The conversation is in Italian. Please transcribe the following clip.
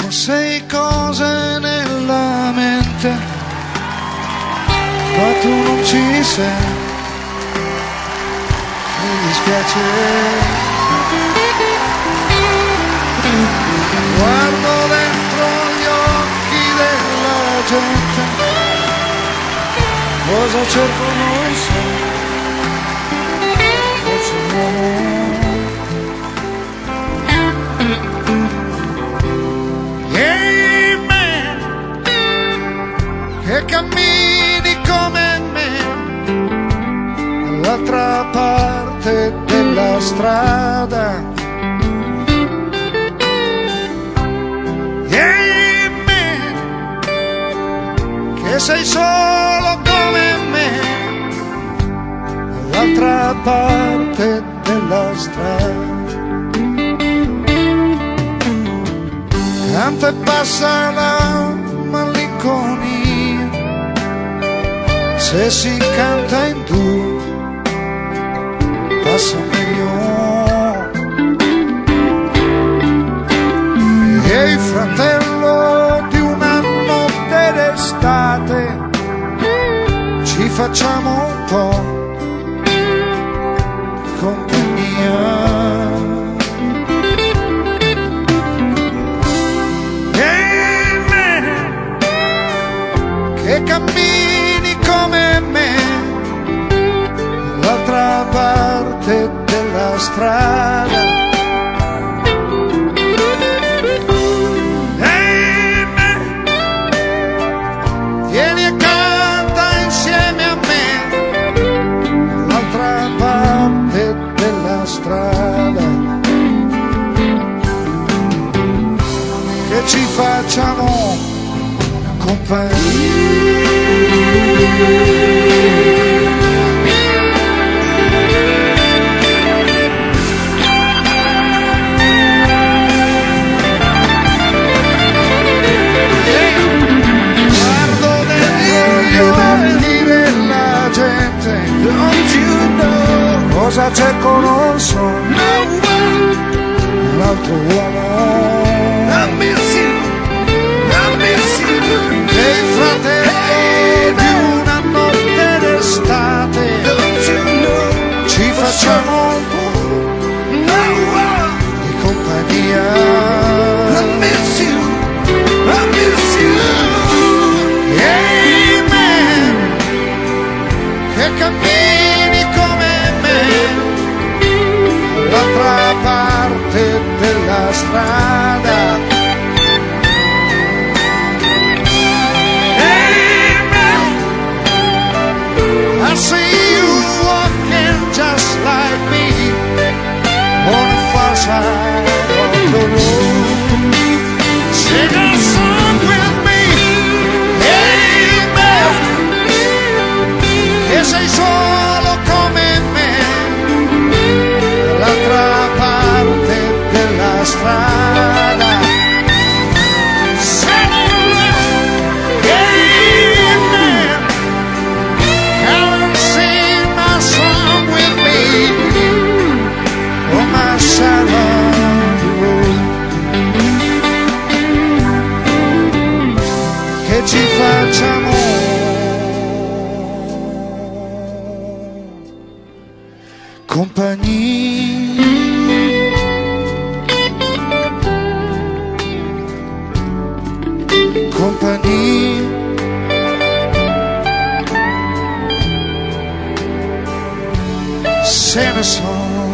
sei cose nella mente, ma tu non ci sei, mi dispiace. Guardo dentro gli occhi della gente, cosa cerco non so, forse un uomo. Che cammini come me dall'altra parte della strada, e me che sei solo come me dall'altra parte della strada. Canta e passa la malinconia, se si canta in tu passa meglio. E il fratello di una notte d'estate ci facciamo un po' compagnia. Che cammini come me dall'altra parte della strada, e me vieni e canta insieme a me dall'altra parte della strada, che ci facciamo compagnia. Guardo dentro gli occhi della gente, don't you know, cosa cerco non so, un altro uomo. I miss you. E il fratello di una notte d'estate ci facciamo un po' di compagnia. I miss you, amen. Che cammini come me dall'altra parte della strada, I see you walking just like me on the far side of the road. Sing a song with me, amen. Che sei solo come me dall'altra parte della strada. Che ci facciamo compagnia. Compagnia. Se ne sono